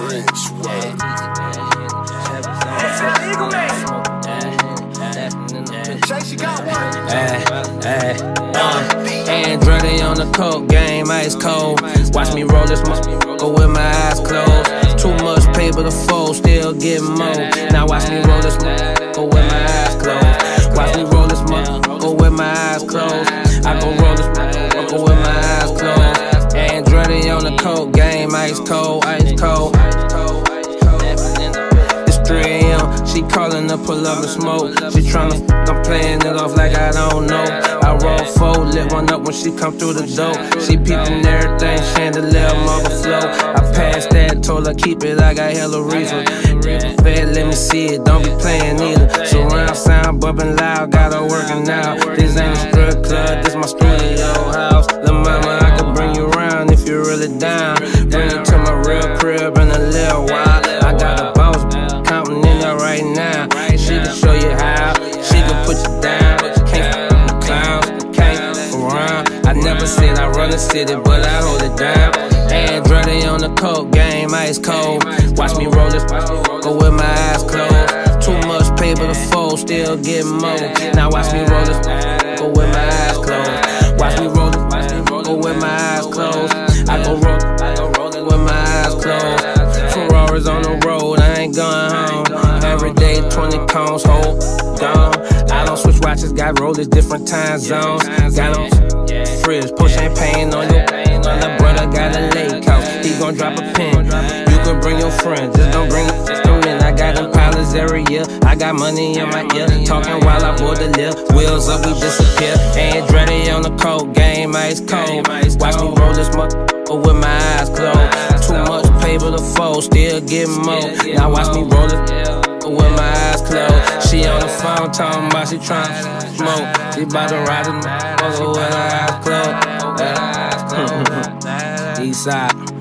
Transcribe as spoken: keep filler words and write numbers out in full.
Prince, what? Hey, hey, uh, Andretti on the coke game, ice cold. Watch me roll this motherfucker with my eyes closed. Too much paper to fold, still getting more. Now watch me roll this motherfucker with my eyes closed. Watch me roll this motherfucker with my eyes closed. I gon' roll this motherfucker with my eyes closed. Andretti on the coke game, ice cold, ice cold. three A M, she callin' to pull up and smoke. She tryna f, I'm playin' it off like I don't know. I roll four, lit one up when she come through the door. She peepin' everything, chandelier overflow. I passed that, told her keep it, I got hella reason. Bad, let me see it, don't be playin' either. Surround sound, bumpin' loud, got her workin' out. This ain't a strip club, this my studio house. Lil' mama, I can bring you around if you're really down. Bring you to my real crib in a little while. I got a boss counting in there right now. She can show you how, she can put you down. Can't f with clowns, can't f around. I never said I run the city, but I hold it down. Andretti on the coke game, ice cold. Watch me roll this, go with my eyes closed. Too much paper to fold, still getting more. Now watch me roll this, go with my eyes closed. Watch me roll this, go with my eyes closed. I go roll, I go roll it with my eyes closed. Ferraris on the road, I ain't going home. Every day, twenty cones, hold gone. I don't switch watches, got rollers, different time zones. Got them frizz, pour champagne on your on the brother, got a lake house. He gon' drop a pin. You can bring your friends, just don't bring them in. I got them pilots every year. I got money in my ear. Talking while I board the lift. Wheels up, we disappear. Andretti on the coke game, ice cold. Watch me roll this motherfucker with my eyes closed. Too much paper to fold, still getting more. Now watch me roll it with my eyes closed. She on the phone talking about she tryna smoke. She bout to ride the motherfucker with her eyes closed. East side.